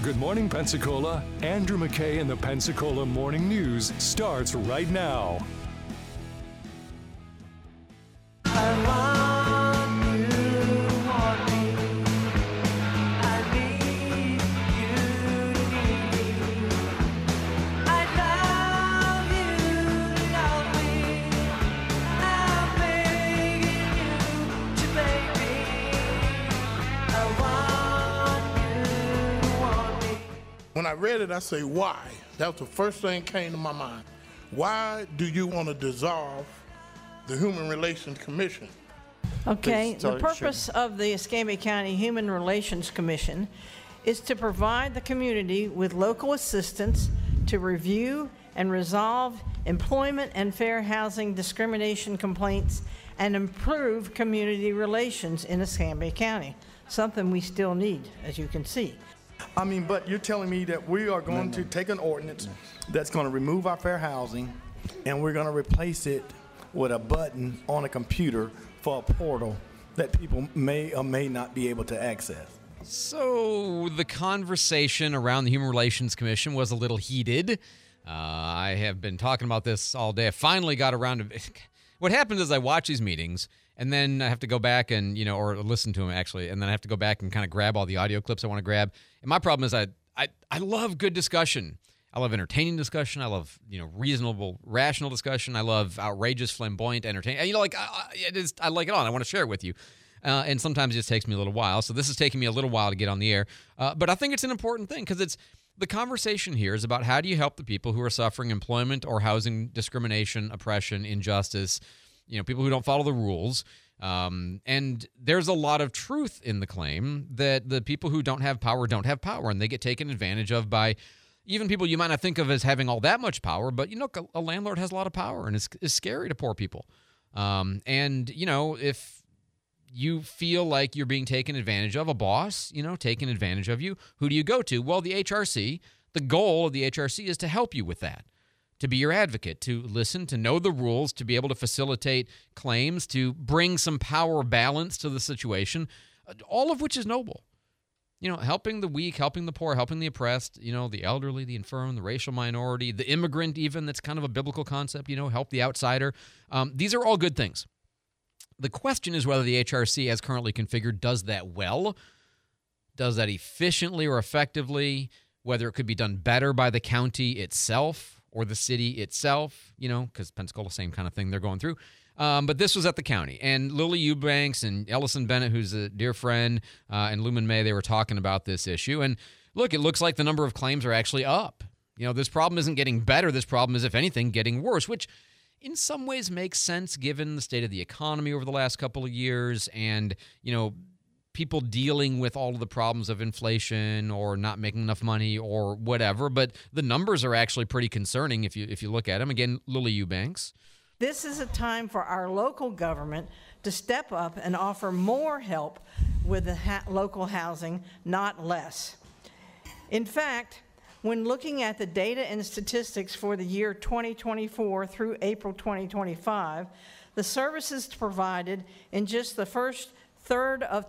Good morning, Pensacola. Andrew McKay in the Pensacola Morning News starts right now. When I read it, I say, why? That was the first thing that came to my mind. Why do you want to dissolve the Human Relations Commission? Okay, the purpose of the Escambia County Human Relations Commission is to provide the community with local assistance to review and resolve employment and fair housing discrimination complaints and improve community relations in Escambia County, something we still need, as you can see. I mean, but you're telling me that we are going to take an ordinance that's going to remove our fair housing and we're going to replace it with a button on a computer for a portal that people may or may not be able to access. So the conversation around the Human Relations Commission was a little heated. I have been talking about this all day. I finally got around to what happens is I watch these meetings and then I have to go back and, or listen to them actually, and then I have to go back and kind of grab all the audio clips I want to grab. And my problem is I love good discussion. I love entertaining discussion. I love, reasonable, rational discussion. I love outrageous, flamboyant, entertaining. I like it all. I want to share it with you. And sometimes it just takes me a little while. So this is taking me a little while to get on the air. But I think it's an important thing because the conversation here is about how do you help the people who are suffering employment or housing discrimination, oppression, injustice, people who don't follow the rules. And there's a lot of truth in the claim that the people who don't have power, and they get taken advantage of by even people you might not think of as having all that much power, but, a landlord has a lot of power and it's scary to poor people. If you feel like you're being taken advantage of, a boss, taking advantage of you, who do you go to? Well, the HRC, the goal of the HRC is to help you with that, to be your advocate, to listen, to know the rules, to be able to facilitate claims, to bring some power balance to the situation, all of which is noble. Helping the weak, helping the poor, helping the oppressed, the elderly, the infirm, the racial minority, the immigrant even, that's kind of a biblical concept, help the outsider. These are all good things. The question is whether the HRC, as currently configured, does that well, does that efficiently or effectively, whether it could be done better by the county itself or the city itself, because Pensacola, same kind of thing they're going through. But this was at the county. And Lily Eubanks and Ellison Bennett, who's a dear friend, and Lumen May, they were talking about this issue. And look, it looks like the number of claims are actually up. This problem isn't getting better. This problem is, if anything, getting worse, which in some ways makes sense given the state of the economy over the last couple of years and, people dealing with all of the problems of inflation or not making enough money or whatever. But the numbers are actually pretty concerning if you look at them. Again, Lily Eubanks. This is a time for our local government to step up and offer more help with the local housing, not less. In fact, when looking at the data and statistics for the year 2024 through April 2025, the services provided in just the first third of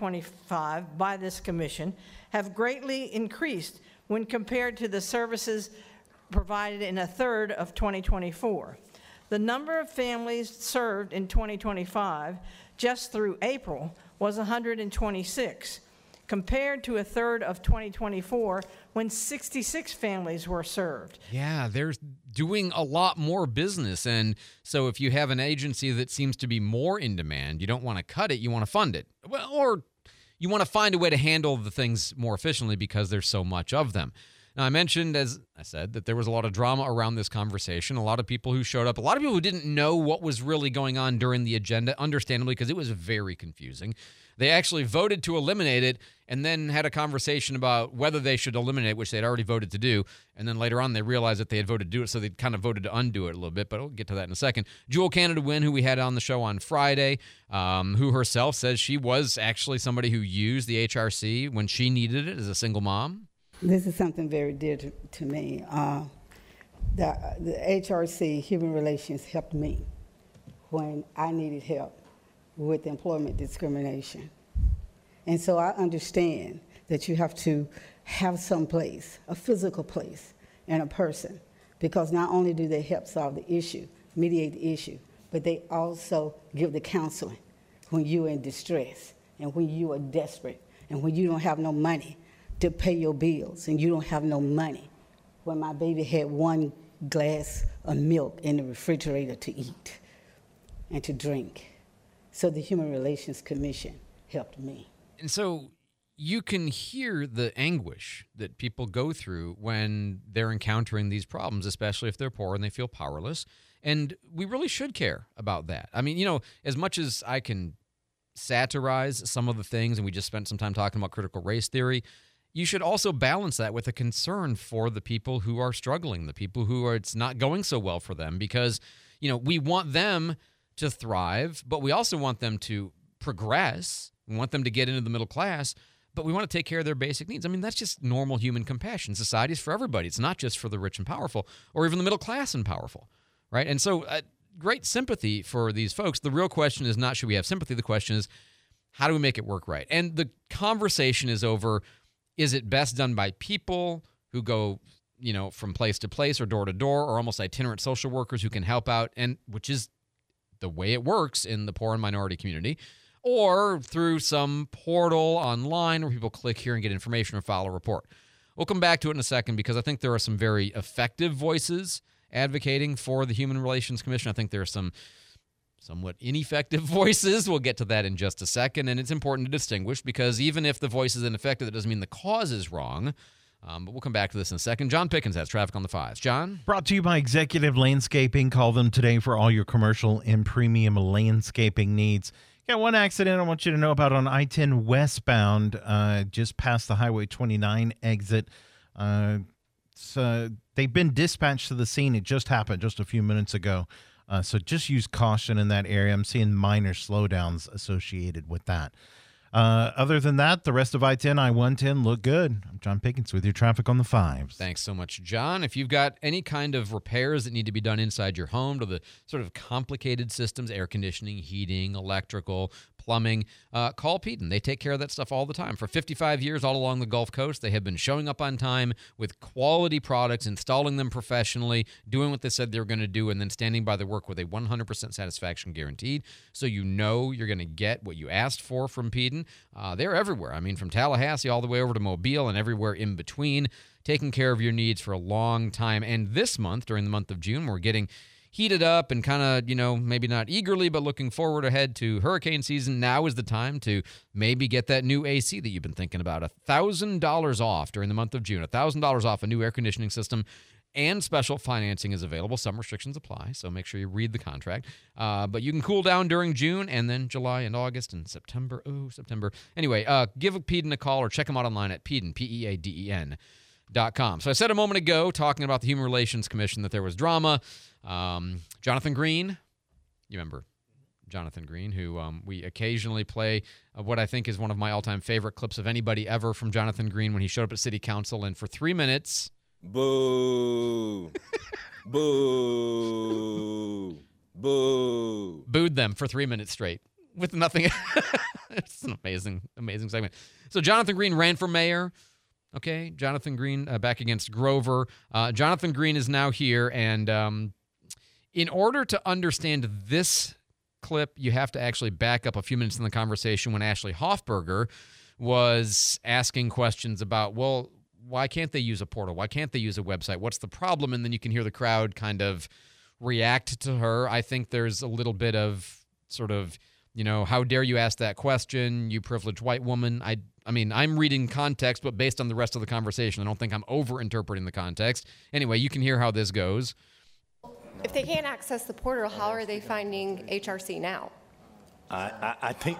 2025 by this commission have greatly increased when compared to the services provided in a third of 2024. The number of families served in 2025 just through April was 126, compared to a third of 2024 when 66 families were served. Yeah, they're doing a lot more business. And so if you have an agency that seems to be more in demand, you don't want to cut it, you want to fund it. Well, or you want to find a way to handle the things more efficiently because there's so much of them. Now, I mentioned, as I said, that there was a lot of drama around this conversation, a lot of people who showed up, a lot of people who didn't know what was really going on during the agenda, understandably, because it was very confusing. They actually voted to eliminate it and then had a conversation about whether they should eliminate it, which they'd already voted to do. And then later on, they realized that they had voted to do it, so they kind of voted to undo it a little bit. But we'll get to that in a second. Jewel Canada Wynn, who we had on the show on Friday, who herself says she was actually somebody who used the HRC when she needed it as a single mom. This is something very dear to me. The HRC, Human Relations, helped me when I needed help with employment discrimination. And so I understand that you have to have some place, a physical place, and a person, because not only do they help solve the issue, mediate the issue, but they also give the counseling when you're in distress and when you are desperate and when you don't have no money to pay your bills and you don't have no money. When my baby had one glass of milk in the refrigerator to eat and to drink. So the Human Relations Commission helped me. And so you can hear the anguish that people go through when they're encountering these problems, especially if they're poor and they feel powerless. And we really should care about that. I mean, you know, as much as I can satirize some of the things, and we just spent some time talking about critical race theory, you should also balance that with a concern for the people who are struggling, the people who are, it's not going so well for them, because, you know, we want them to thrive, but we also want them to progress. We want them to get into the middle class, but we want to take care of their basic needs. I mean, that's just normal human compassion. Society is for everybody. It's not just for the rich and powerful, or even the middle class and powerful, right? And so great sympathy for these folks. The real question is not should we have sympathy? The question is, how do we make it work right? And the conversation is over, is it best done by people who go, you know, from place to place or door to door, or almost itinerant social workers who can help out, and which is the way it works in the poor and minority community, or through some portal online where people click here and get information or file a report. We'll come back to it in a second, because I think there are some very effective voices advocating for the Human Relations Commission. I think there are some somewhat ineffective voices. We'll get to that in just a second, and it's important to distinguish, because even if the voice is ineffective, that doesn't mean the cause is wrong. But we'll come back to this in a second. John Pickens has Traffic on the Fives. John? Brought to you by Executive Landscaping. Call them today for all your commercial and premium landscaping needs. Got one accident I want you to know about on I-10 westbound, just past the Highway 29 exit. So they've been dispatched to the scene. It just happened just a few minutes ago. So just use caution in that area. I'm seeing minor slowdowns associated with that. Other than that, the rest of I-10, I-110 look good. I'm John Pickens with your Traffic on the Fives. Thanks so much, John. If you've got any kind of repairs that need to be done inside your home to the sort of complicated systems, air conditioning, heating, electrical, plumbing, call Peden. They take care of that stuff all the time. For 55 years, all along the Gulf Coast, they have been showing up on time with quality products, installing them professionally, doing what they said they were going to do, and then standing by their work with a 100% satisfaction guaranteed. So you know you're going to get what you asked for from Peden. They're everywhere. I mean, from Tallahassee all the way over to Mobile and everywhere in between, taking care of your needs for a long time. And this month, during the month of June, we're getting heated up and kind of, you know, maybe not eagerly, but looking forward ahead to hurricane season. Now is the time to maybe get that new AC that you've been thinking about. $1,000 off during the month of June. $1,000 off a new air conditioning system, and special financing is available. Some restrictions apply, so make sure you read the contract. But you can cool down during June and then July and August and September. Oh, September. Anyway, give Peden a call or check them out online at Peden, PEADEN.com. So I said a moment ago, talking about the Human Relations Commission, that there was drama. Jonathan Green, you remember Jonathan Green, who we occasionally play what I think is one of my all-time favorite clips of anybody ever from Jonathan Green, when he showed up at City Council and for 3 minutes... Boo. Boo. Boo. Booed them for 3 minutes straight with nothing. It's an amazing segment. So Jonathan Green ran for mayor. Okay, Jonathan Green back against Grover. Jonathan Green is now here, and in order to understand this clip, you have to actually back up a few minutes in the conversation when Ashley Hoffberger was asking questions about, well, why can't they use a portal? Why can't they use a website? What's the problem? And then you can hear the crowd kind of react to her. I think there's a little bit of sort of, you know, how dare you ask that question, you privileged white woman. I mean, I'm reading context, but based on the rest of the conversation, I don't think I'm over-interpreting the context. Anyway, you can hear how this goes. If they can't access the portal, how are they finding HRC now? I think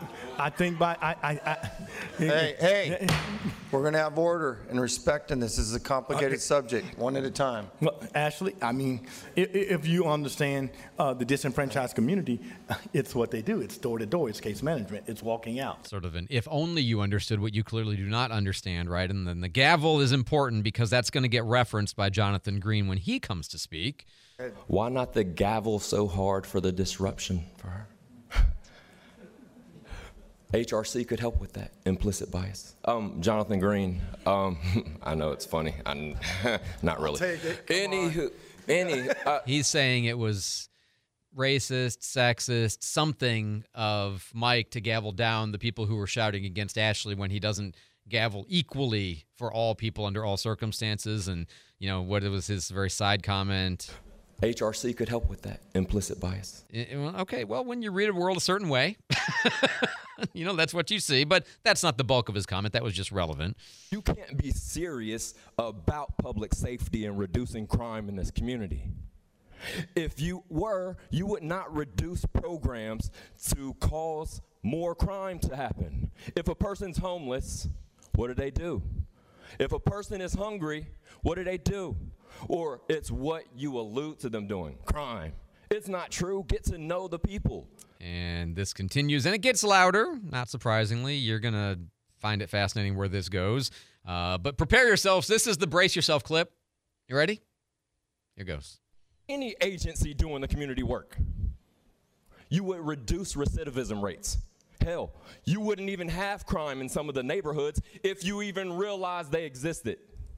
Hey, we're going to have order and respect in this. This is a complicated subject, one at a time. Well, Ashley, I mean, if you understand the disenfranchised community, it's what they do. It's door to door. It's case management. It's walking out. Sort of an if only you understood what you clearly do not understand, right? And then the gavel is important because that's going to get referenced by Jonathan Green when he comes to speak. Why not the gavel so hard for the disruption for her? HRC could help with that, implicit bias. Jonathan Green, I know it's funny. Not really. I'll take it. He's saying it was racist, sexist, something of Mike to gavel down the people who were shouting against Ashley when he doesn't gavel equally for all people under all circumstances. And, you know, what was his very side comment? HRC could help with that, implicit bias. Okay, well, when you read a world a certain way, you know, that's what you see. But that's not the bulk of his comment. That was just relevant. You can't be serious about public safety and reducing crime in this community. If you were, you would not reduce programs to cause more crime to happen. If a person's homeless, what do? If a person is hungry, what do? Or it's what you allude to them doing, crime. It's not true. Get to know the people. And this continues, and it gets louder, not surprisingly. You're going to find it fascinating where this goes. But prepare yourselves. This is the brace yourself clip. You ready? Here goes. Any agency doing the community work, you would reduce recidivism rates. Hell, you wouldn't even have crime in some of the neighborhoods if you even realized they existed.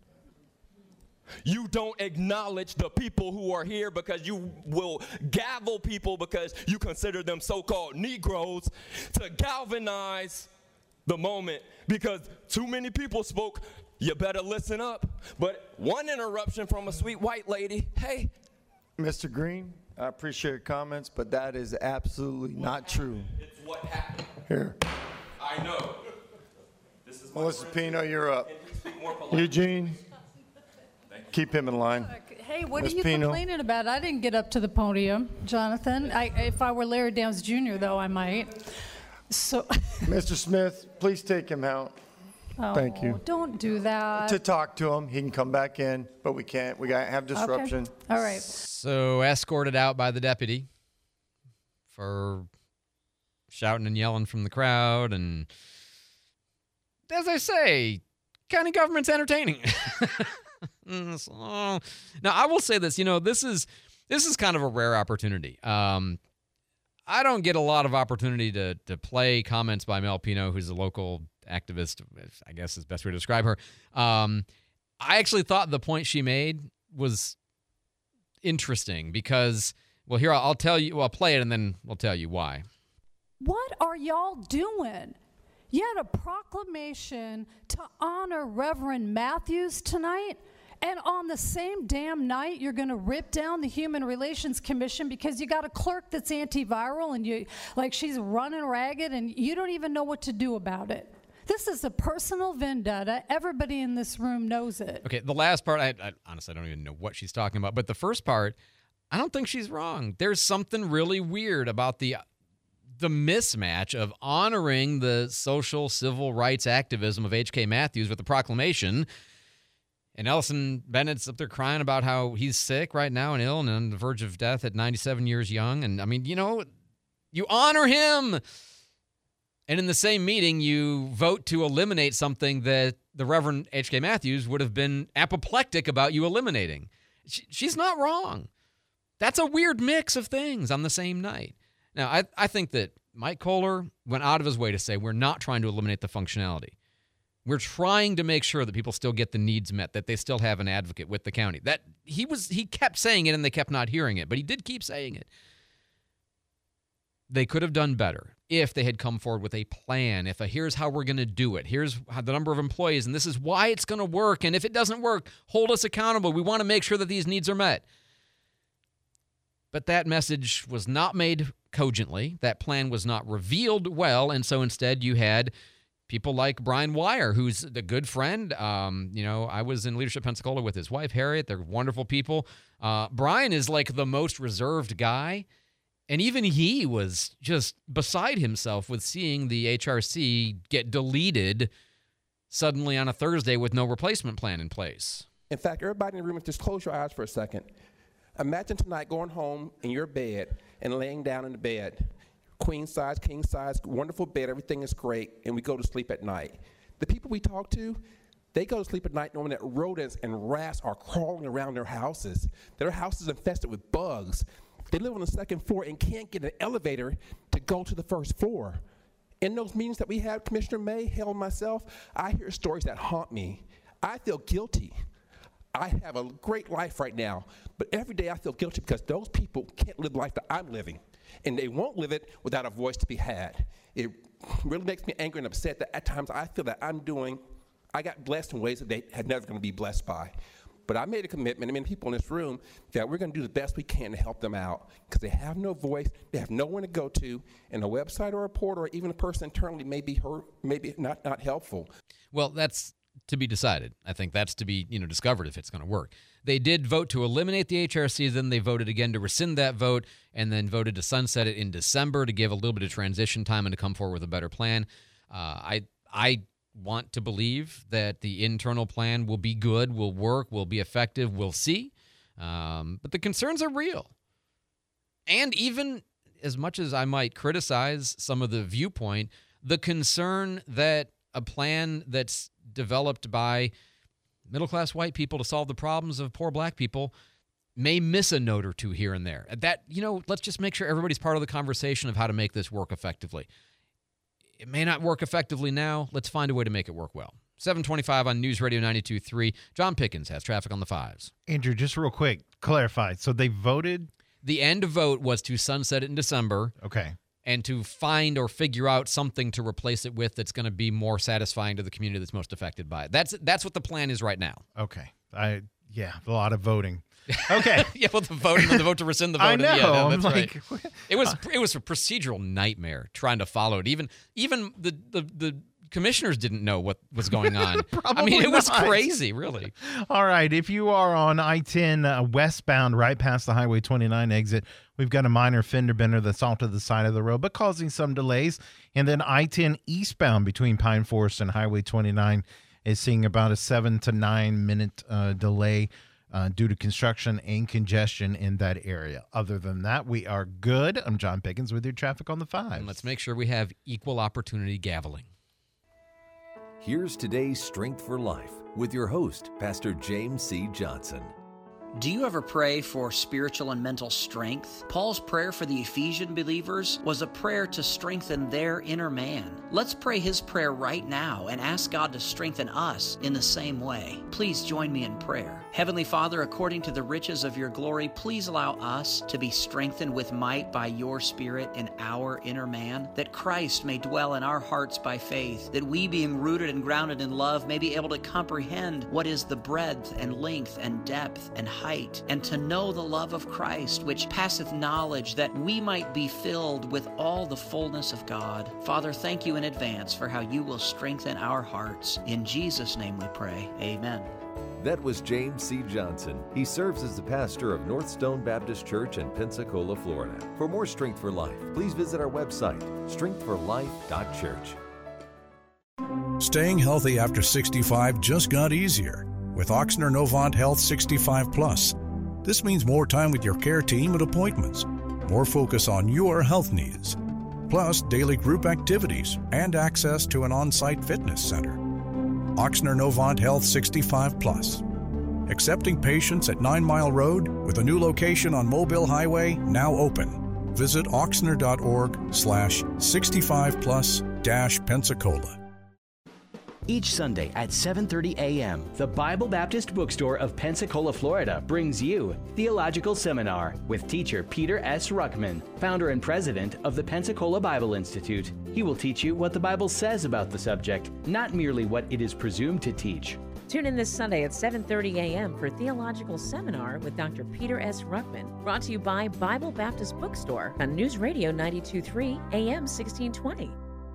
You don't acknowledge the people who are here because you will gavel people because you consider them so-called Negroes to galvanize the moment because too many people spoke. You better listen up. But one interruption from a sweet white lady, hey. Mr. Green, I appreciate your comments, but that is absolutely not true. It's what happened. Here. I know. This is Melissa Pino, you're up. Eugene, keep him in line. Hey, what Ms. are you Pino. complaining about? I didn't get up to the podium, Jonathan. If I were Larry Downs Jr., though, I might. So. Mr. Smith, please take him out. Thank you. Don't do that. To talk to him, he can come back in, but we can't. We got to have disruption. Okay. All right. So escorted out by the deputy for shouting and yelling from the crowd. And as I say, county government's entertaining. So, now, I will say this. You know, this is kind of a rare opportunity. I don't get a lot of opportunity to play comments by Mel Pino, who's a local activist, I guess is the best way to describe her. I actually thought the point she made was interesting because, well, here, I'll tell you, well, I'll play it and then we'll tell you why. What are y'all doing? You had a proclamation to honor Reverend Matthews tonight, and on the same damn night, you're going to rip down the Human Relations Commission because you got a clerk that's antiviral and you, like, she's running ragged and you don't even know what to do about it. This is a personal vendetta. Everybody in this room knows it. Okay, the last part, I honestly don't even know what she's talking about. But the first part, I don't think she's wrong. There's something really weird about the mismatch of honoring the social civil rights activism of H.K. Matthews with the proclamation. And Ellison Bennett's up there crying about how he's sick right now and ill and on the verge of death at 97 years young. And, I mean, you know, you honor him. And in the same meeting, you vote to eliminate something that the Reverend H.K. Matthews would have been apoplectic about you eliminating. She's not wrong. That's a weird mix of things on the same night. Now, I think that Mike Kohler went out of his way to say we're not trying to eliminate the functionality. We're trying to make sure that people still get the needs met, that they still have an advocate with the county. That he kept saying it and they kept not hearing it, but he did keep saying it. They could have done better if they had come forward with a plan, here's how we're going to do it. Here's the number of employees, and this is why it's going to work. And if it doesn't work, hold us accountable. We want to make sure that these needs are met. But that message was not made cogently. That plan was not revealed well, and so instead you had people like Brian Wire, who's a good friend. I was in Leadership Pensacola with his wife, Harriet. They're wonderful people. Brian is like the most reserved guy. And even he was just beside himself with seeing the HRC get deleted suddenly on a Thursday with no replacement plan in place. In fact, everybody in the room, just close your eyes for a second. Imagine tonight going home in your bed and laying down in the bed. Queen size, king size, wonderful bed, everything is great, and we go to sleep at night. The people we talk to, they go to sleep at night knowing that rodents and rats are crawling around their houses. Their house is infested with bugs. They live on the second floor and can't get an elevator to go to the first floor. In those meetings that we had, Commissioner May, Hale, and myself, I hear stories that haunt me. I feel guilty. I have a great life right now, but every day I feel guilty because those people can't live the life that I'm living, and they won't live it without a voice to be had. It really makes me angry and upset that at times I feel that I got blessed in ways that they had never going to be blessed by. But I made a commitment, people in this room, that we're going to do the best we can to help them out because they have no voice, they have no one to go to, and a website or a portal or even a person internally may be not helpful. Well, that's to be decided. I think that's to be discovered if it's going to work. They did vote to eliminate the HRC, then they voted again to rescind that vote, and then voted to sunset it in December to give a little bit of transition time and to come forward with a better plan. I want to believe that the internal plan will be good, will work, will be effective. We'll see. But the concerns are real. And even as much as I might criticize some of the viewpoint, the concern that a plan that's developed by middle-class white people to solve the problems of poor black people may miss a note or two here and there. That, let's just make sure everybody's part of the conversation of how to make this work effectively. It may not work effectively now. Let's find a way to make it work well. 725 on News Radio 92.3. John Pickens has traffic on the 5s. Andrew, just real quick, clarify. So they voted? The end vote was to sunset it in December. Okay. And to find or figure out something to replace it with that's going to be more satisfying to the community that's most affected by it. That's what the plan is right now. Okay. A lot of voting. Okay. Yeah, well, the vote to rescind the vote. I know. Yeah, that's right. It was a procedural nightmare trying to follow it. Even the commissioners didn't know what was going on. It was crazy, really. All right. If you are on I-10 westbound right past the Highway 29 exit, we've got a minor fender bender that's off to the side of the road, but causing some delays. And then I-10 eastbound between Pine Forest and Highway 29 is seeing about a 7 to 9 minute delay due to construction and congestion in that area. Other than that, we are good. I'm John Pickens with your traffic on the 5. And let's make sure we have equal opportunity gaveling. Here's today's Strength for Life with your host, Pastor James C. Johnson. Do you ever pray for spiritual and mental strength? Paul's prayer for the Ephesian believers was a prayer to strengthen their inner man. Let's pray his prayer right now and ask God to strengthen us in the same way. Please join me in prayer. Heavenly Father, according to the riches of your glory, please allow us to be strengthened with might by your Spirit in our inner man, that Christ may dwell in our hearts by faith, that we, being rooted and grounded in love, may be able to comprehend what is the breadth and length and depth and height, and to know the love of Christ, which passeth knowledge, that we might be filled with all the fullness of God. Father, thank you in advance for how you will strengthen our hearts. In Jesus' name we pray. Amen. That was James C. Johnson. He serves as the pastor of North Stone Baptist Church in Pensacola, Florida. For more Strength for Life, please visit our website, strengthforlife.church. Staying healthy after 65 just got easier with Ochsner Novant Health 65 Plus. This means more time with your care team at appointments, more focus on your health needs, plus daily group activities and access to an on-site fitness center. Ochsner Novant Health 65 Plus. Accepting patients at 9 Mile Road with a new location on Mobile Highway now open. Visit oxnr.org/65plus-Pensacola. Each Sunday at 7:30 a.m., the Bible Baptist Bookstore of Pensacola, Florida brings you Theological Seminar with teacher Peter S. Ruckman, founder and president of the Pensacola Bible Institute. He will teach you what the Bible says about the subject, not merely what it is presumed to teach. Tune in this Sunday at 7:30 a.m. for Theological Seminar with Dr. Peter S. Ruckman, brought to you by Bible Baptist Bookstore on News Radio 92.3 AM 1620.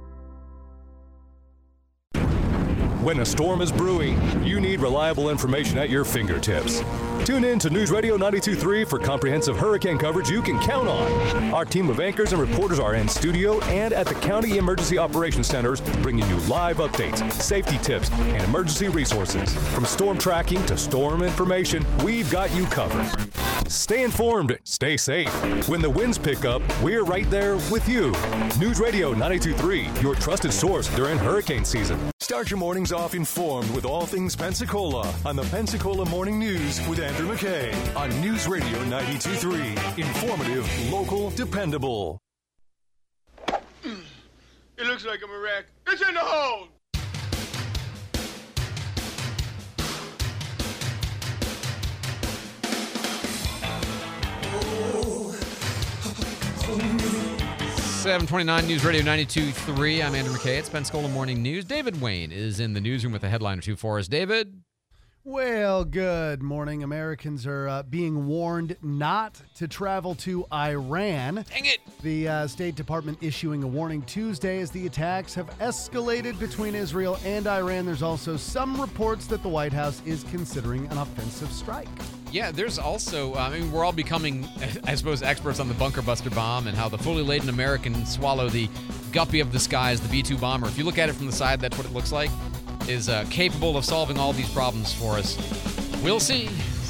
When a storm is brewing, you need reliable information at your fingertips. Tune in to News Radio 92.3 for comprehensive hurricane coverage you can count on. Our team of anchors and reporters are in studio and at the County Emergency Operations Centers, bringing you live updates, safety tips, and emergency resources. From storm tracking to storm information, we've got you covered. Stay informed, stay safe. When the winds pick up, we're right there with you. News Radio 92.3, your trusted source during hurricane season. Start your mornings off informed with all things Pensacola on the Pensacola Morning News with Andrew McKay on News Radio 92.3. Informative, local, dependable. It looks like I'm a wreck. It's in the hole! Oh. 729 News Radio 92.3. I'm Andrew McKay. It's Pensacola Morning News. David Wayne is in the newsroom with a headline or two for us. David? Well, good morning. Americans are being warned not to travel to Iran. Dang it! The State Department issuing a warning Tuesday as the attacks have escalated between Israel and Iran. There's also some reports that the White House is considering an offensive strike. Yeah, there's also, we're all becoming, I suppose, experts on the bunker buster bomb and how the fully laden American swallow the guppy of the skies, the B-2 bomber. If you look at it from the side, that's what it looks like, is capable of solving all these problems for us. We'll see.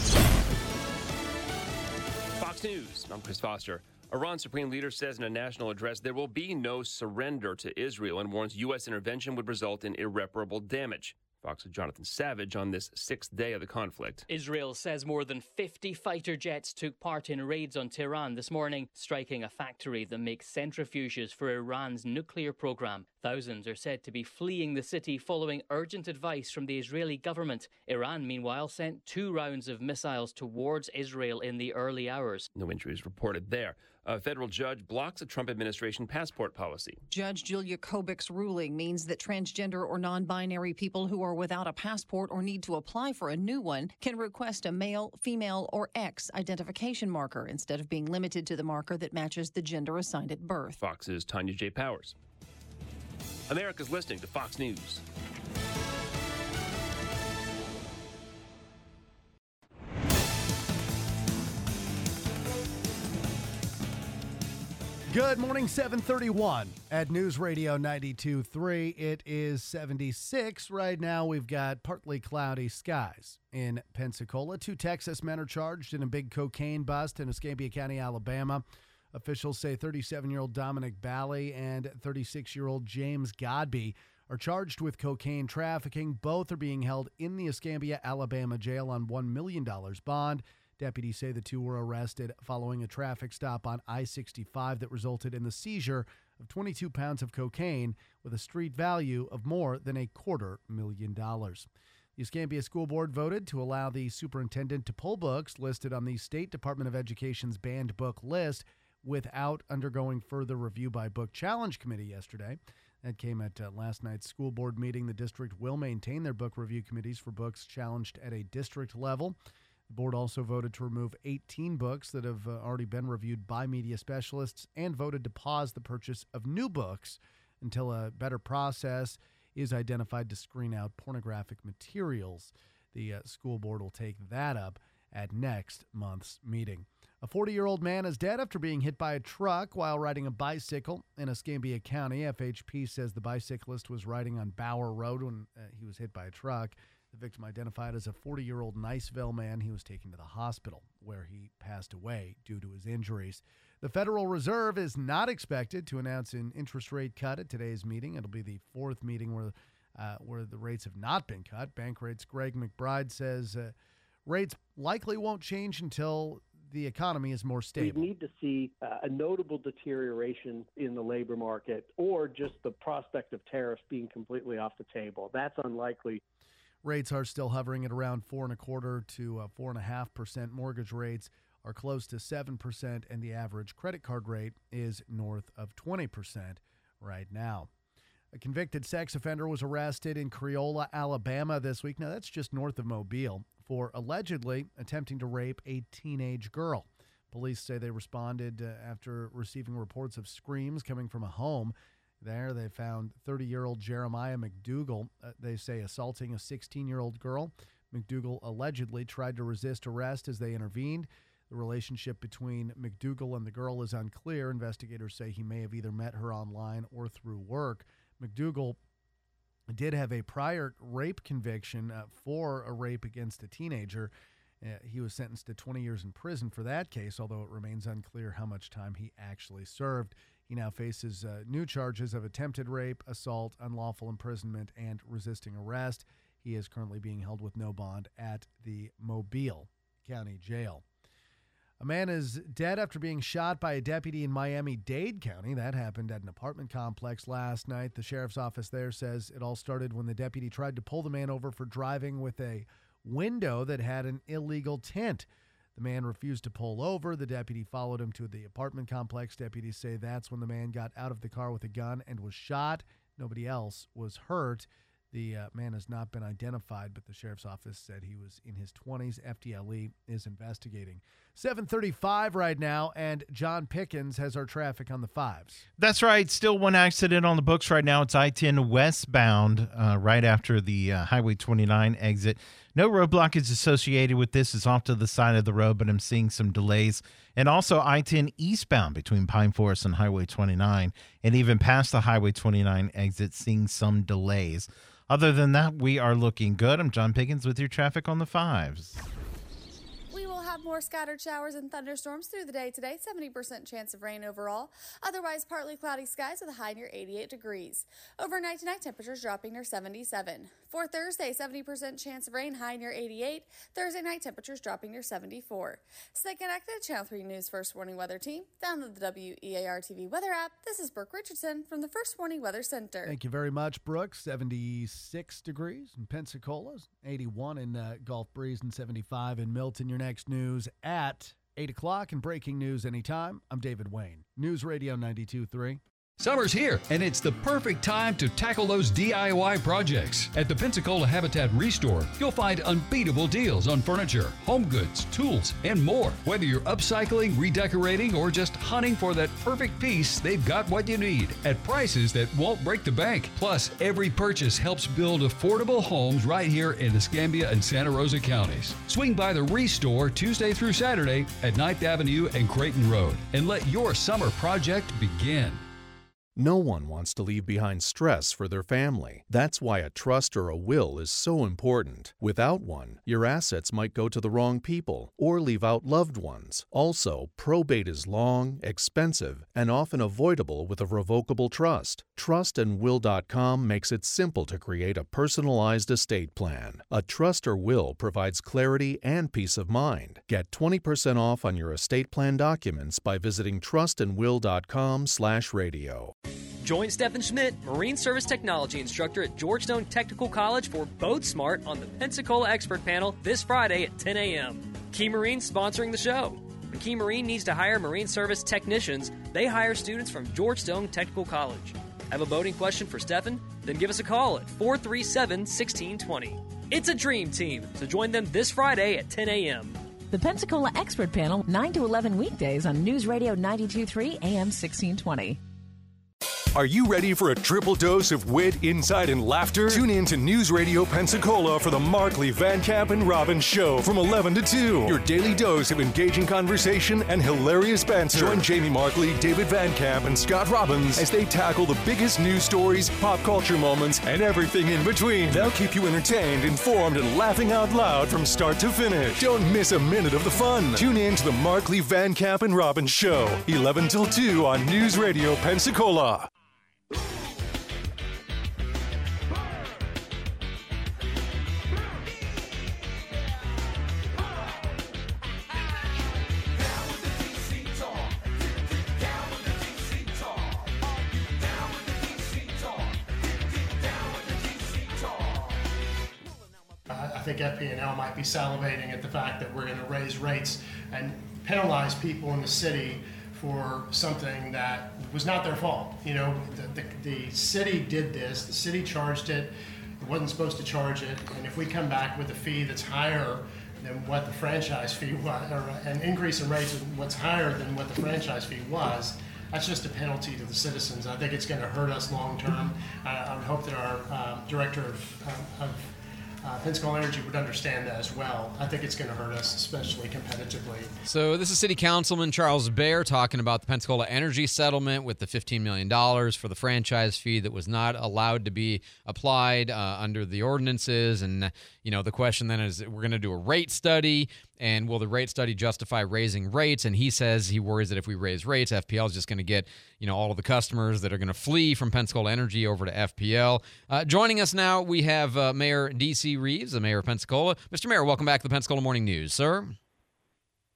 Fox News, I'm Chris Foster. Iran's supreme leader says in a national address there will be no surrender to Israel and warns U.S. intervention would result in irreparable damage. Fox's Jonathan Savage on this sixth day of the conflict. Israel says more than 50 fighter jets took part in raids on Tehran this morning, striking a factory that makes centrifuges for Iran's nuclear program. Thousands are said to be fleeing the city following urgent advice from the Israeli government. Iran, meanwhile, sent 2 rounds of missiles towards Israel in the early hours. No injuries reported there. A federal judge blocks a Trump administration passport policy. Judge Julia Kobik's ruling means that transgender or non-binary people who are without a passport or need to apply for a new one can request a male, female, or X identification marker instead of being limited to the marker that matches the gender assigned at birth. Fox's Tanya J. Powers. America's listening to Fox News. Good morning, 731 at News Radio 92.3. It is 76. Right now, we've got partly cloudy skies in Pensacola. 2 Texas men are charged in a big cocaine bust in Escambia County, Alabama. Officials say 37-year-old Dominic Bally and 36-year-old James Godby are charged with cocaine trafficking. Both are being held in the Escambia, Alabama jail on $1 million bond. Deputies say the 2 were arrested following a traffic stop on I-65 that resulted in the seizure of 22 pounds of cocaine with a street value of more than $250,000. The Escambia School Board voted to allow the superintendent to pull books listed on the State Department of Education's banned book list without undergoing further review by Book Challenge Committee yesterday. That came at last night's school board meeting. The district will maintain their book review committees for books challenged at a district level. The board also voted to remove 18 books that have already been reviewed by media specialists and voted to pause the purchase of new books until a better process is identified to screen out pornographic materials. The school board will take that up at next month's meeting. A 40-year-old man is dead after being hit by a truck while riding a bicycle in Escambia County. FHP says the bicyclist was riding on Bower Road when he was hit by a truck. The victim, identified as a 40-year-old Niceville man, he was taken to the hospital where he passed away due to his injuries. The Federal Reserve is not expected to announce an interest rate cut at today's meeting. It'll be the 4th meeting where the rates have not been cut. Bank rates Greg McBride says rates likely won't change until the economy is more stable. We need to see a notable deterioration in the labor market or just the prospect of tariffs being completely off the table. That's unlikely. Rates are still hovering at around 4.25% to 4.5%. Mortgage rates are close to 7%, and the average credit card rate is north of 20% right now. A convicted sex offender was arrested in Creola, Alabama this week. Now, that's just north of Mobile, for allegedly attempting to rape a teenage girl. Police say they responded after receiving reports of screams coming from a home. There, they found 30-year-old Jeremiah McDougal, they say, assaulting a 16-year-old girl. McDougal allegedly tried to resist arrest as they intervened. The relationship between McDougal and the girl is unclear. Investigators say he may have either met her online or through work. McDougal did have a prior rape conviction for a rape against a teenager. He was sentenced to 20 years in prison for that case, although it remains unclear how much time he actually served. He now faces new charges of attempted rape, assault, unlawful imprisonment, and resisting arrest. He is currently being held with no bond at the Mobile County Jail. A man is dead after being shot by a deputy in Miami-Dade County. That happened at an apartment complex last night. The sheriff's office there says it all started when the deputy tried to pull the man over for driving with a window that had an illegal tint. The man refused to pull over. The deputy followed him to the apartment complex. Deputies say that's when the man got out of the car with a gun and was shot. Nobody else was hurt. The man has not been identified, but the sheriff's office said he was in his 20s. FDLE is investigating. 7:35 right now, and John Pickens has our traffic on the 5s. That's right. Still one accident on the books right now. It's I-10 westbound right after the Highway 29 exit. No roadblock is associated with this. It's off to the side of the road, but I'm seeing some delays. And also I-10 eastbound between Pine Forest and Highway 29, and even past the Highway 29 exit, seeing some delays. Other than that, we are looking good. I'm John Pickens with your traffic on the 5s. We will have more scattered showers and thunderstorms through the day today, 70% chance of rain overall. Otherwise, partly cloudy skies with a high near 88 degrees. Overnight tonight, temperatures dropping near 77. For Thursday, 70% chance of rain, high near 88. Thursday night, temperatures dropping near 74. Stay connected, Channel 3 News First Warning Weather Team. Download the WEAR TV weather app. This is Brooke Richardson from the First Warning Weather Center. Thank you very much, Brooke. 76 degrees in Pensacola, 81 in Gulf Breeze, and 75 in Milton. Your next news at 8 o'clock and breaking news anytime. I'm David Wayne. News Radio 92.3. Summer's here, and it's the perfect time to tackle those DIY projects. At the Pensacola Habitat Restore, you'll find unbeatable deals on furniture, home goods, tools, and more. Whether you're upcycling, redecorating, or just hunting for that perfect piece, they've got what you need at prices that won't break the bank. Plus, every purchase helps build affordable homes right here in Escambia and Santa Rosa counties. Swing by the Restore Tuesday through Saturday at 9th Avenue and Creighton Road, and let your summer project begin. No one wants to leave behind stress for their family. That's why a trust or a will is so important. Without one, your assets might go to the wrong people or leave out loved ones. Also, probate is long, expensive, and often avoidable with a revocable trust. Trustandwill.com makes it simple to create a personalized estate plan. A trust or will provides clarity and peace of mind. Get 20% off on your estate plan documents by visiting trustandwill.com/radio. Join Stephen Schmidt, Marine Service Technology Instructor at Georgetown Technical College for Boat Smart on the Pensacola Expert Panel this Friday at 10 a.m. Key Marine sponsoring the show. When Key Marine needs to hire Marine Service technicians, they hire students from Georgetown Technical College. Have a boating question for Stephen? Then give us a call at 437-1620. It's a dream team, so join them this Friday at 10 a.m. The Pensacola Expert Panel, 9 to 11 weekdays on News Radio 92.3 AM 1620. Are you ready for a triple dose of wit, insight, and laughter? Tune in to News Radio Pensacola for the Markley, Van Camp, and Robbins Show from 11 to 2. Your daily dose of engaging conversation and hilarious banter. Join Jamie Markley, David Van Camp, and Scott Robbins as they tackle the biggest news stories, pop culture moments, and everything in between. They'll keep you entertained, informed, and laughing out loud from start to finish. Don't miss a minute of the fun. Tune in to the Markley, Van Camp, and Robbins Show, 11 till 2 on News Radio Pensacola. I think FP&L might be salivating at the fact that we're going to raise rates and penalize people in the city for something that was not their fault. You know, the city did this, the city charged it, it wasn't supposed to charge it, and if we come back with a fee that's higher than what the franchise fee was, or an increase in rates what's higher than what the franchise fee was, that's just a penalty to the citizens. I think it's going to hurt us long term. I would hope that our director of Pensacola Energy would understand that as well. I think it's going to hurt us, especially competitively. So this is City Councilman Charles Baer talking about the Pensacola Energy settlement with the $15 million for the franchise fee that was not allowed to be applied under the ordinances. And, you know, the question then is, we're going to do a rate study, and will the rate study justify raising rates? And he says he worries that if we raise rates, FPL is just going to get, you know, all of the customers that are going to flee from Pensacola Energy over to FPL. Joining us now, we have Mayor D.C. Reeves, the mayor of Pensacola. Mr. Mayor, welcome back to the Pensacola Morning News, sir.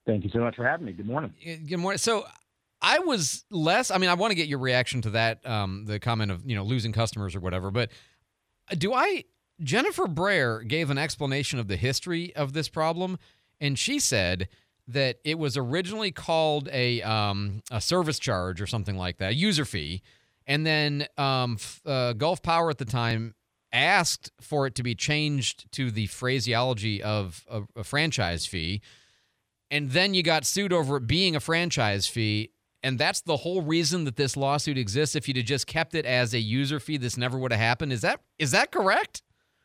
Thank you so much for having me. Good morning. Good morning. So I was less, I want to get your reaction to that, the comment of, losing customers or whatever, but Jennifer Brayer gave an explanation of the history of this problem, and she said that it was originally called a service charge or something like that, a user fee, and then Gulf Power at the time asked for it to be changed to the phraseology of a franchise fee, and then you got sued over it being a franchise fee, and that's the whole reason that this lawsuit exists. If you'd have just kept it as a user fee, this never would have happened. Is that correct?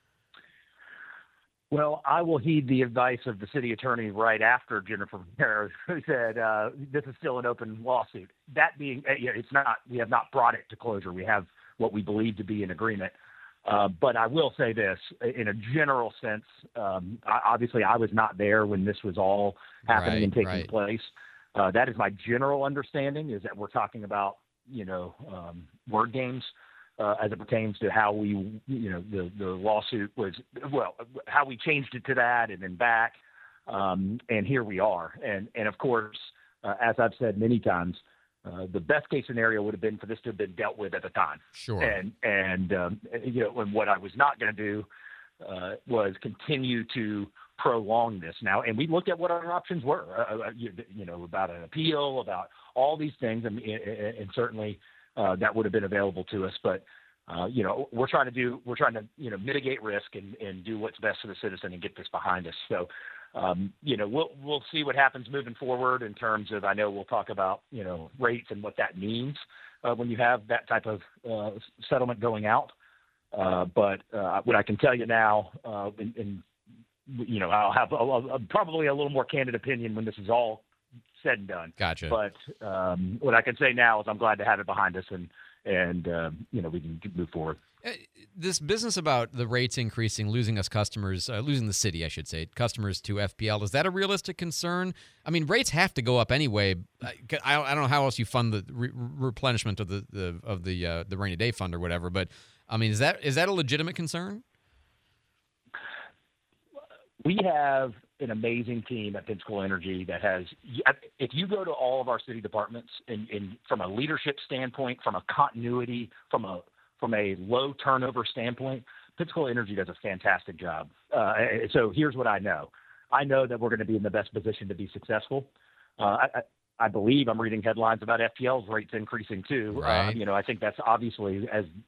Well, I will heed the advice of the city attorney right after Jennifer Brayer, who said this is still an open lawsuit. That being, it's not. We have not brought it to closure. We have what we believe to be an agreement. But I will say this, in a general sense, obviously I was not there when this was all happening and taking place. That is my general understanding, is that we're talking about, word games as it pertains to how we, the lawsuit was, how we changed it to that and then back. And here we are. And of course, as I've said many times, the best case scenario would have been for this to have been dealt with at the time. Sure. And what I was not going to do was continue to prolong this now. And we looked at what our options were, about an appeal, about all these things. And certainly that would have been available to us. But, we're trying to mitigate risk and do what's best for the citizen and get this behind us. So, we'll see what happens moving forward in terms of, I know we'll talk about, rates and what that means when you have that type of settlement going out. But what I can tell you now, I'll have probably a little more candid opinion when this is all said and done. Gotcha. But what I can say now is I'm glad to have it behind us and we can move forward. This business about the rates increasing, losing us customers, losing the city, I should say, customers to FPL, is that a realistic concern? Rates have to go up anyway. I don't know how else you fund the replenishment of the rainy day fund or whatever, but is that a legitimate concern? We have an amazing team at Pensacola Energy that has, if you go to all of our city departments and from a leadership standpoint, from a continuity, from a low turnover standpoint, Pensacola Energy does a fantastic job. So here's what I know. I know that we're going to be in the best position to be successful. I believe I'm reading headlines about FPL's rates increasing too. Right. I think that's obviously,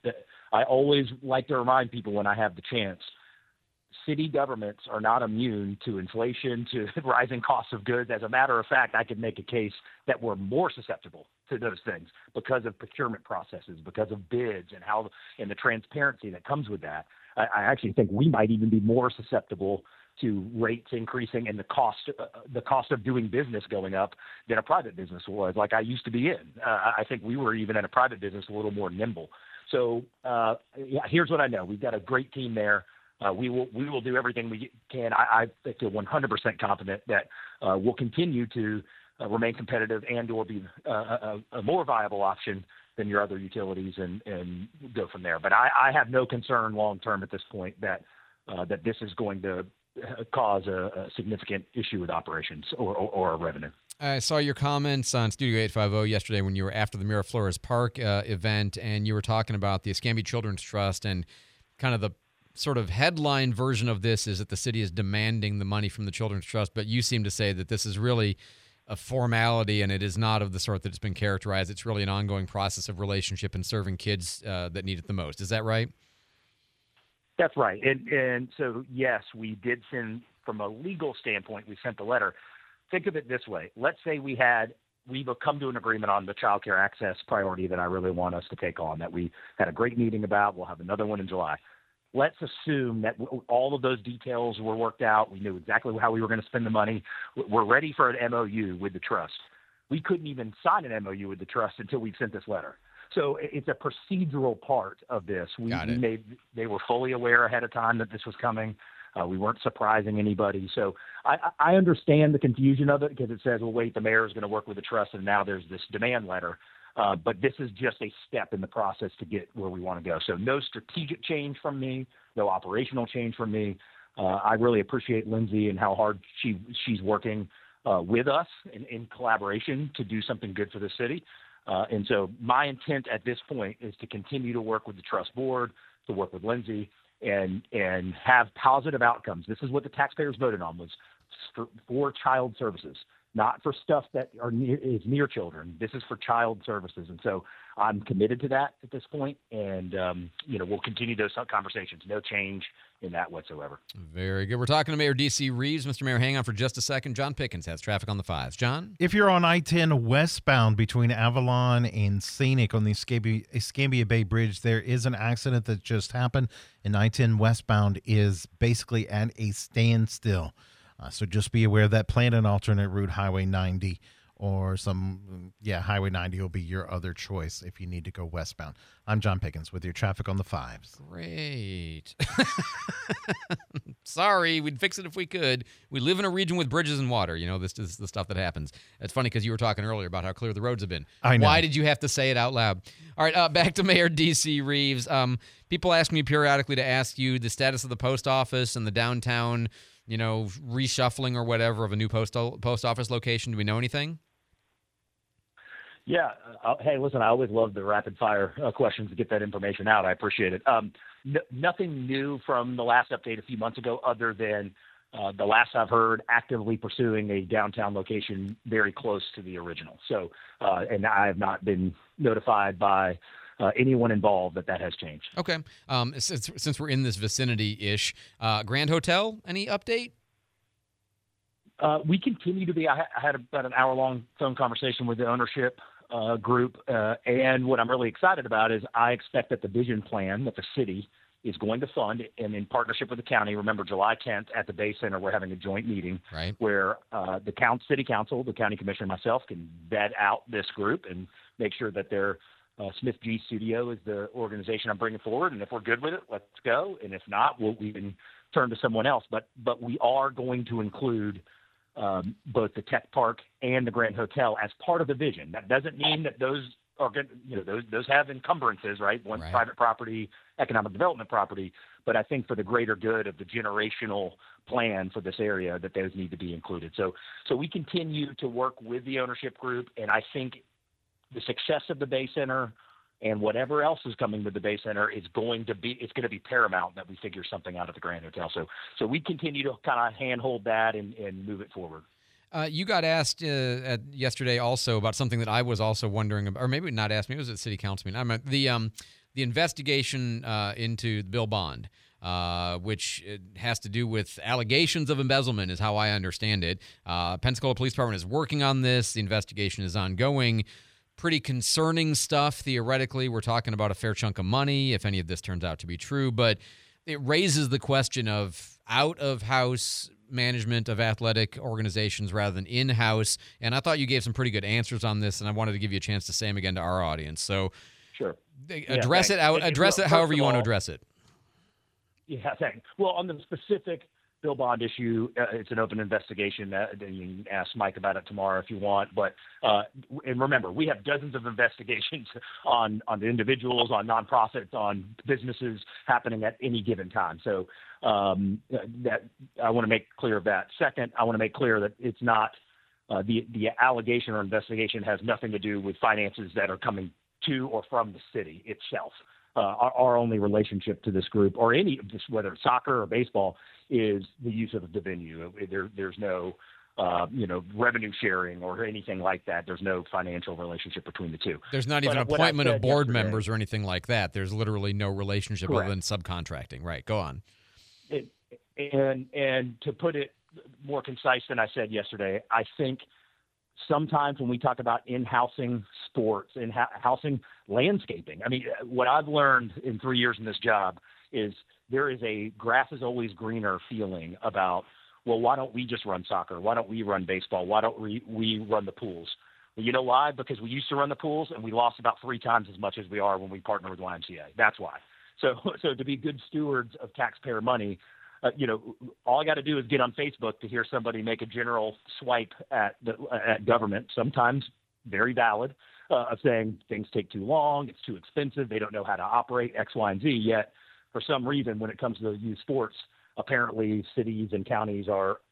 I always like to remind people when I have the chance, city governments are not immune to inflation, to rising costs of goods. As a matter of fact, I could make a case that we're more susceptible to those things because of procurement processes, because of bids and the transparency that comes with that. I actually think we might even be more susceptible to rates increasing and the cost of doing business going up than a private business was, like I used to be in. I think we were even in a private business a little more nimble. So here's what I know. We've got a great team there. We will do everything we can. I feel 100% confident that we'll continue to remain competitive and or be a more viable option than your other utilities and go from there. But I have no concern long term at this point that this is going to cause a significant issue with operations or revenue. I saw your comments on Studio 850 yesterday when you were after the Miraflores Park event, and you were talking about the Escambia Children's Trust, and kind of the sort of headline version of this is that the city is demanding the money from the Children's Trust, but you seem to say that this is really a formality and it is not of the sort that it's been characterized. It's really an ongoing process of relationship and serving kids that need it the most. Is that right? That's right. And so, yes, we did send, from a legal standpoint, we sent the letter. Think of it this way. Let's say we've come to an agreement on the child care access priority that I really want us to take on, that we had a great meeting about. We'll have another one in July. Let's assume that all of those details were worked out. We knew exactly how we were going to spend the money. We're ready for an MOU with the trust. We couldn't even sign an MOU with the trust until we sent this letter. So it's a procedural part of this. They were fully aware ahead of time that this was coming. We weren't surprising anybody. So I understand the confusion of it because it says, well, wait, the mayor is going to work with the trust, and now there's this demand letter. But this is just a step in the process to get where we want to go. So no strategic change from me, no operational change from me. I really appreciate Lindsay and how hard she's working with us in collaboration to do something good for the city. And so my intent at this point is to continue to work with the trust board, to work with Lindsay, and have positive outcomes. This is what the taxpayers voted on, was for child services, not for stuff that is near children. This is for child services. And so I'm committed to that at this point, and we'll continue those conversations. No change in that whatsoever. Very good. We're talking to Mayor D.C. Reeves. Mr. Mayor, hang on for just a second. John Pickens has traffic on the 5s. John? If you're on I-10 westbound between Avalon and Scenic on the Escambia Bay Bridge, there is an accident that just happened, and I-10 westbound is basically at a standstill. So just be aware of that. Plan an alternate route, Highway 90 or Highway 90 will be your other choice if you need to go westbound. I'm John Pickens with your traffic on the 5s. Great. Sorry, we'd fix it if we could. We live in a region with bridges and water. This is the stuff that happens. It's funny because you were talking earlier about how clear the roads have been. I know. Why did you have to say it out loud? All right, back to Mayor D.C. Reeves. People ask me periodically to ask you the status of the post office and the downtown, reshuffling or whatever of a new post office location. Do we know anything? Yeah. Hey, listen, I always love the rapid fire questions to get that information out. I appreciate it. Nothing new from the last update a few months ago, other than the last I've heard, actively pursuing a downtown location very close to the original. So, and I have not been notified by anyone involved that has changed. Okay. Since we're in this vicinity-ish, Grand Hotel, any update? We continue to be. I had about an hour-long phone conversation with the ownership group, and what I'm really excited about is I expect that the vision plan that the city is going to fund, and in partnership with the county, remember July 10th at the Bay Center, we're having a joint meeting where the city council, the county commissioner, and myself can vet out this group and make sure that their Smith G Studio is the organization I'm bringing forward, and if we're good with it, let's go. And if not, we can turn to someone else. But we are going to include both the Tech Park and the Grand Hotel as part of the vision. That doesn't mean that those are good. Those have encumbrances, right? One's private property, economic development property. But I think for the greater good of the generational plan for this area, that those need to be included. So we continue to work with the ownership group, and I think the success of the Bay Center and whatever else is coming with the Bay Center is going to be paramount that we figure something out at the Grand Hotel. So we continue to kind of handhold that and move it forward. You got asked yesterday also about something that I was also wondering about, or maybe not asked me. It was at City Council meeting. I mean, the investigation into Bill Bond, which has to do with allegations of embezzlement, is how I understand it. Pensacola Police Department is working on this. The investigation is ongoing. Pretty concerning stuff. Theoretically, we're talking about a fair chunk of money, if any of this turns out to be true. But it raises the question of out-of-house management of athletic organizations rather than in-house. And I thought you gave some pretty good answers on this, and I wanted to give you a chance to say them again to our audience. So sure. Address it however you want to address it. Yeah, thanks. Well, on the specific Bill Bond issue, it's an open investigation. You can ask Mike about it tomorrow if you want. But and remember, we have dozens of investigations on the individuals, on nonprofits, on businesses happening at any given time. So that I want to make clear of that. Second, I want to make clear that it's not the allegation or investigation has nothing to do with finances that are coming to or from the city itself. Our only relationship to this group, or any, whether it's soccer or baseball, is the use of the venue. There's no, revenue sharing or anything like that. There's no financial relationship between the two. There's not even appointment of board members or anything like that. There's literally no relationship other than subcontracting. Right. Go on. And to put it more concise than I said yesterday, I think sometimes when we talk about in-housing sports, in-housing landscaping, I mean, what I've learned in 3 years in this job is there is a grass is always greener feeling about, well, why don't we just run soccer? Why don't we run baseball? Why don't we run the pools? Well, you know why? Because we used to run the pools and we lost about 3 times as much as we are when we partner with YMCA. That's why. So to be good stewards of taxpayer money, all I got to do is get on Facebook to hear somebody make a general swipe at government, sometimes very valid, of saying things take too long, it's too expensive, they don't know how to operate X, Y, and Z. Yet, for some reason, when it comes to youth sports, apparently cities and counties are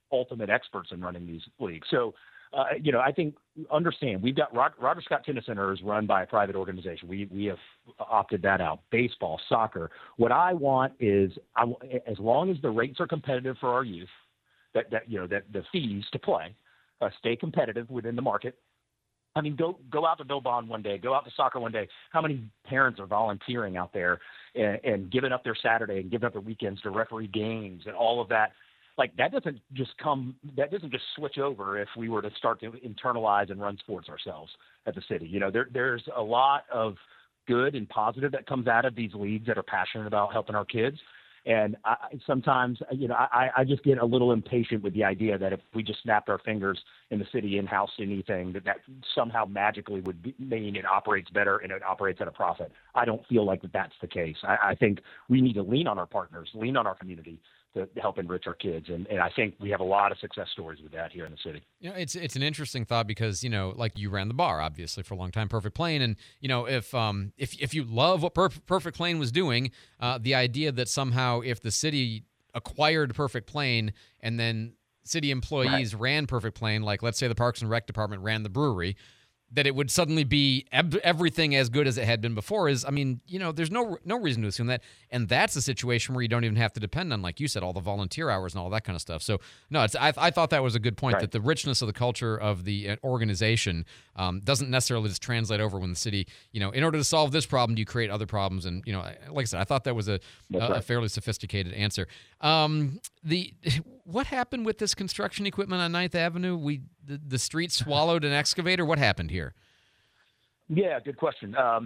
ultimate experts in running these leagues. So, I think understand we've got Roger Scott Tennis Center is run by a private organization. We have opted that out. Baseball, soccer. What I want is, as long as the rates are competitive for our youth, that the fees to play stay competitive within the market. I mean, go out to Bill Bond one day, go out to soccer one day. How many parents are volunteering out there and giving up their Saturday and giving up their weekends to referee games and all of that? Like that doesn't just switch over if we were to start to internalize and run sports ourselves at the city. There's a lot of good and positive that comes out of these leagues that are passionate about helping our kids. And sometimes, I just get a little impatient with the idea that if we just snapped our fingers in the city in-house anything, that somehow magically would mean it operates better and it operates at a profit. I don't feel like that's the case. I think we need to lean on our partners, lean on our community to help enrich our kids. And I think we have a lot of success stories with that here in the city. It's an interesting thought because, like you ran the bar, obviously, for a long time, Perfect Plane. And, if you love what Perfect Plane was doing, the idea that somehow if the city acquired Perfect Plane and then city employees ran Perfect Plane, like let's say the Parks and Rec department ran the brewery, that it would suddenly be everything as good as it had been before there's no reason to assume that. And that's a situation where you don't even have to depend on, like you said, all the volunteer hours and all that kind of stuff. So, no, I thought that was a good point, that the richness of the culture of the organization doesn't necessarily just translate over when the city, in order to solve this problem, do you create other problems? And, like I said, I thought that was a fairly sophisticated answer. What happened with this construction equipment on 9th Avenue? The street swallowed an excavator. What happened here? Yeah, good question. I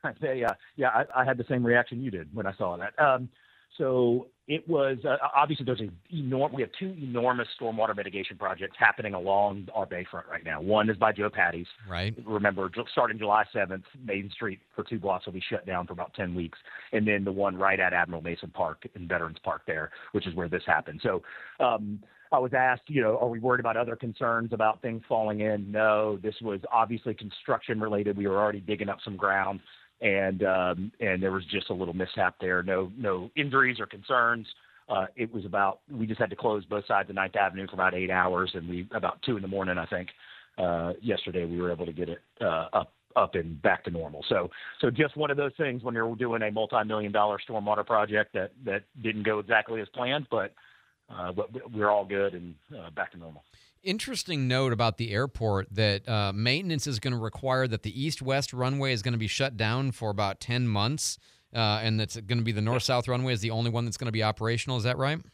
had the same reaction you did when I saw that. So it was obviously we have two enormous stormwater mitigation projects happening along our bayfront right now. One is by Joe Patty's. Right. Remember, starting July 7th, Main Street for 2 blocks will be shut down for about 10 weeks. And then the one right at Admiral Mason Park and Veterans Park there, which is where this happened. So I was asked, are we worried about other concerns about things falling in? No, this was obviously construction related. We were already digging up some ground. And there was just a little mishap there. No injuries or concerns. We just had to close both sides of 9th Avenue for about 8 hours, and about 2 a.m, I think, yesterday we were able to get it up and back to normal. So just one of those things when you're doing a multi-million-dollar stormwater project that didn't go exactly as planned, but we're all good and back to normal. Interesting note about the airport that maintenance is going to require that the east-west runway is going to be shut down for about 10 months, and that's going to be the north-south runway is the only one that's going to be operational. Is that right?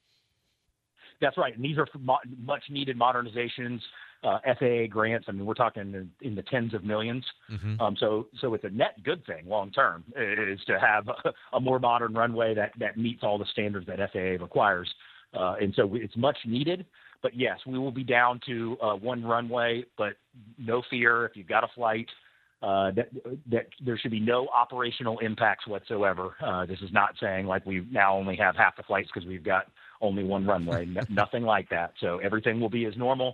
That's right. And these are much-needed modernizations, FAA grants. I mean, we're talking in the tens of millions. Mm-hmm. So it's a net good thing long-term is to have a more modern runway that meets all the standards that FAA requires. And so it's much needed. But yes, we will be down to one runway, but no fear if you've got a flight, that there should be no operational impacts whatsoever. This is not saying like we now only have half the flights because we've got only one runway, nothing like that. So everything will be as normal.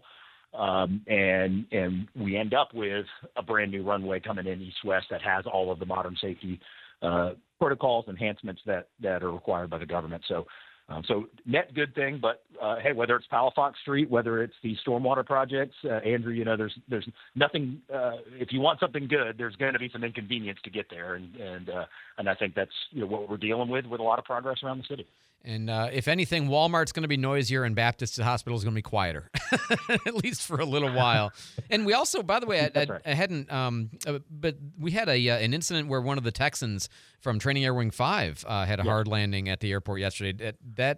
And we end up with a brand new runway coming in east-west that has all of the modern safety protocols, enhancements that are required by the government. So net good thing, but hey, whether it's Palafox Street, whether it's the stormwater projects, Andrew, there's nothing. If you want something good, there's going to be some inconvenience to get there, and I think that's what we're dealing with a lot of progress around the city. And if anything, Walmart's going to be noisier and Baptist Hospital is going to be quieter, at least for a little while. And we also, by the way, I hadn't, but we had an incident where one of the Texans from Training Air Wing 5 had a hard landing at the airport yesterday.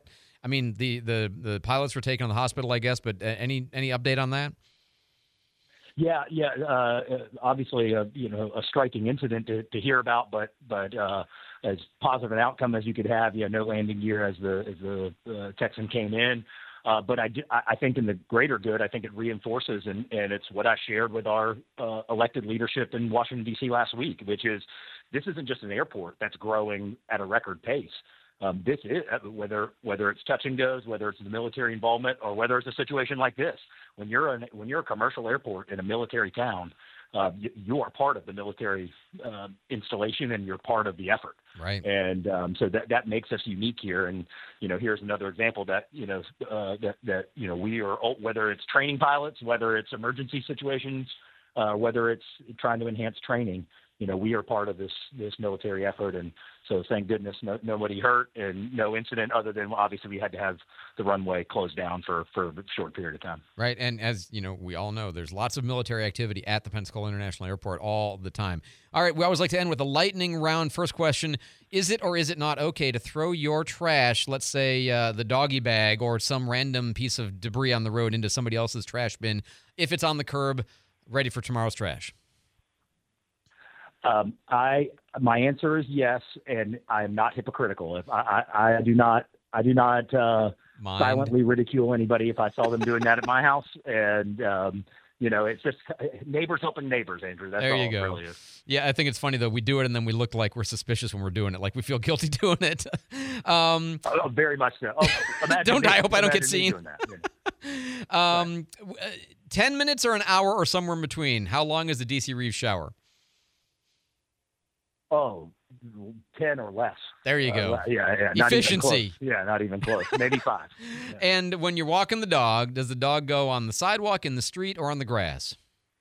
The pilots were taken to the hospital, I guess, but any update on that? Yeah. Obviously, a striking incident to hear about, but as positive an outcome as you could have. No landing gear as the Texan came in. But I think in the greater good, I think it reinforces, and it's what I shared with our elected leadership in Washington, D.C. last week, which is this isn't just an airport that's growing at a record pace. This is whether it's touch and goes, whether it's the military involvement, or whether it's a situation like this. When you're a commercial airport in a military town, you are part of the military installation, and you're part of the effort. Right. And so that makes us unique here. And, here's another example that, that we are, whether it's training pilots, whether it's emergency situations, whether it's trying to enhance training, we are part of this military effort. And so thank goodness nobody hurt and no incident, other than obviously we had to have the runway closed down for a short period of time. Right. And as we all know, there's lots of military activity at the Pensacola International Airport all the time. All right. We always like to end with a lightning round. First question: is it or is it not okay to throw your trash, let's say the doggy bag or some random piece of debris on the road, into somebody else's trash bin if it's on the curb, ready for tomorrow's trash? My answer is yes, and I'm not hypocritical. If I do not silently ridicule anybody if I saw them doing that at my house. And it's just neighbors helping neighbors, Andrew. That's there you all go. It really is. Yeah, I think it's funny though. We do it and then we look like we're suspicious when we're doing it, like we feel guilty doing it. Very much so. I hope I don't get seen. Doing that, 10 minutes or an hour or somewhere in between. How long is the DC Reeves shower? 10 or less. There you go. Yeah. Efficiency. Not even close. Maybe 5. Yeah. And when you're walking the dog, does the dog go on the sidewalk, in the street, or on the grass?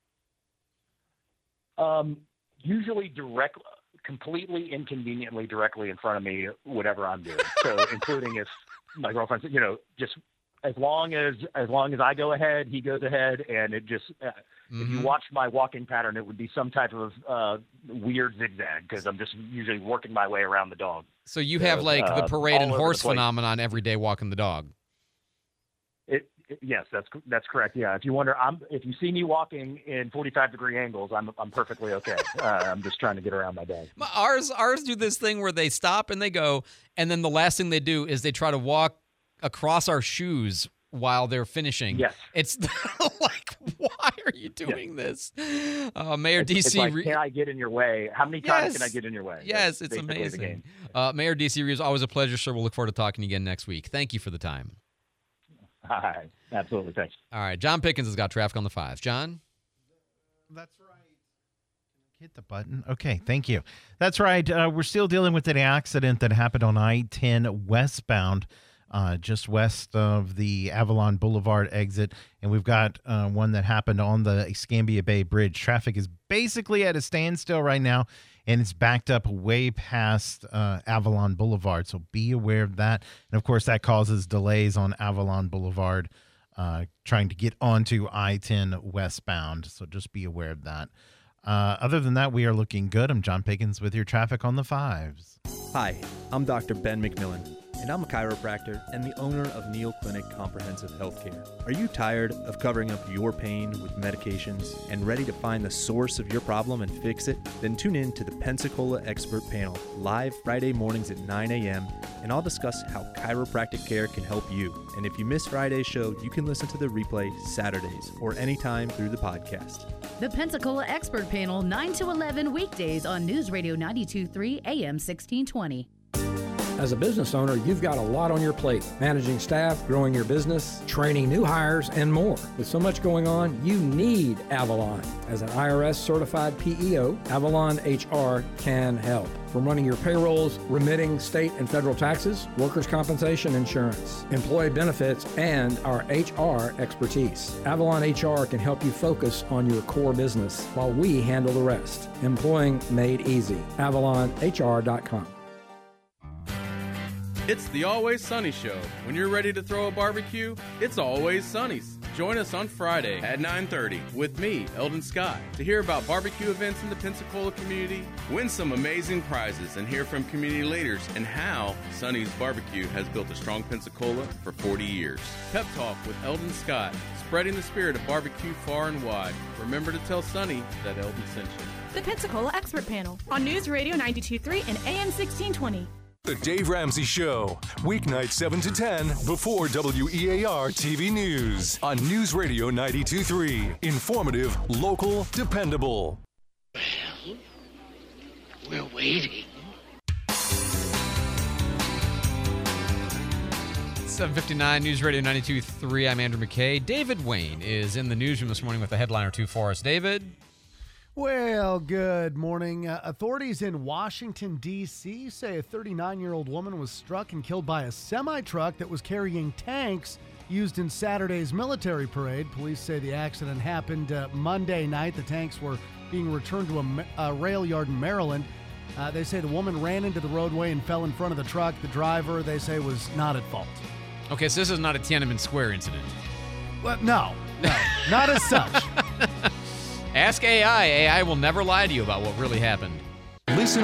Usually completely inconveniently directly in front of me, whatever I'm doing. So including if my girlfriend's, just as long as I go ahead, he goes ahead, and it just if you watch my walking pattern, it would be some type of weird zigzag because I'm just usually working my way around the dog. So you have like the parade and horse phenomenon every day walking the dog. Yes, that's correct. Yeah, if you wonder, if you see me walking in 45-degree angles, I'm perfectly okay. I'm just trying to get around my dog. Ours do this thing where they stop and they go, and then the last thing they do is they try to walk across our shoes while they're finishing. Yes. It's like, why are you doing this? Mayor DC. It's like, can I get in your way? How many times can I get in your way? Yes, it's amazing. Mayor DC Reeves, always a pleasure, sir. We'll look forward to talking to you again next week. Thank you for the time. Hi. Absolutely. Thanks. All right. John Pickens has got traffic on the 5s. John? That's right. Hit the button. Okay, thank you. That's right. We're still dealing with an accident that happened on I-10 westbound, just west of the Avalon Boulevard exit. And we've got one that happened on the Escambia Bay Bridge. Traffic is basically at a standstill right now, and it's backed up way past Avalon Boulevard. So be aware of that. And, of course, that causes delays on Avalon Boulevard trying to get onto I-10 westbound. So just be aware of that. Other than that, we are looking good. I'm John Pickens with your traffic on the 5s. Hi, I'm Dr. Ben McMillan, and I'm a chiropractor and the owner of Neal Clinic Comprehensive Healthcare. Are you tired of covering up your pain with medications and ready to find the source of your problem and fix it? Then tune in to the Pensacola Expert Panel, live Friday mornings at 9 a.m., and I'll discuss how chiropractic care can help you. And if you missed Friday's show, you can listen to the replay Saturdays or anytime through the podcast. The Pensacola Expert Panel, 9 to 11 weekdays on News Radio 92.3 AM 1620. As a business owner, you've got a lot on your plate. Managing staff, growing your business, training new hires, and more. With so much going on, you need Avalon. As an IRS-certified PEO, Avalon HR can help. From running your payrolls, remitting state and federal taxes, workers' compensation insurance, employee benefits, and our HR expertise. Avalon HR can help you focus on your core business while we handle the rest. Employing made easy. AvalonHR.com. It's the Always Sunny Show. When you're ready to throw a barbecue, it's Always Sunny's. Join us on Friday at 9:30 with me, Eldon Scott, to hear about barbecue events in the Pensacola community, win some amazing prizes, and hear from community leaders and how Sunny's Barbecue has built a strong Pensacola for 40 years. Pep Talk with Eldon Scott, spreading the spirit of barbecue far and wide. Remember to tell Sunny that Eldon sent you. The Pensacola Expert Panel on News Radio 92.3 and AM 1620. The Dave Ramsey Show, weeknights 7 to 10 before WEAR TV News on News Radio 92.3. Informative, local, dependable. Well, we're waiting. 7:59 News Radio 92.3. I'm Andrew McKay. David Wayne is in the newsroom this morning with a headline or two for us. David? Well, good morning. Authorities in Washington, D.C. say a 39-year-old woman was struck and killed by a semi-truck that was carrying tanks used in Saturday's military parade. Police say the accident happened Monday night. The tanks were being returned to a rail yard in Maryland. They say the woman ran into the roadway and fell in front of the truck. The driver, they say, was not at fault. Okay, so this is not a Tiananmen Square incident. Well, no, not as such. Ask AI. AI will never lie to you about what really happened. Listen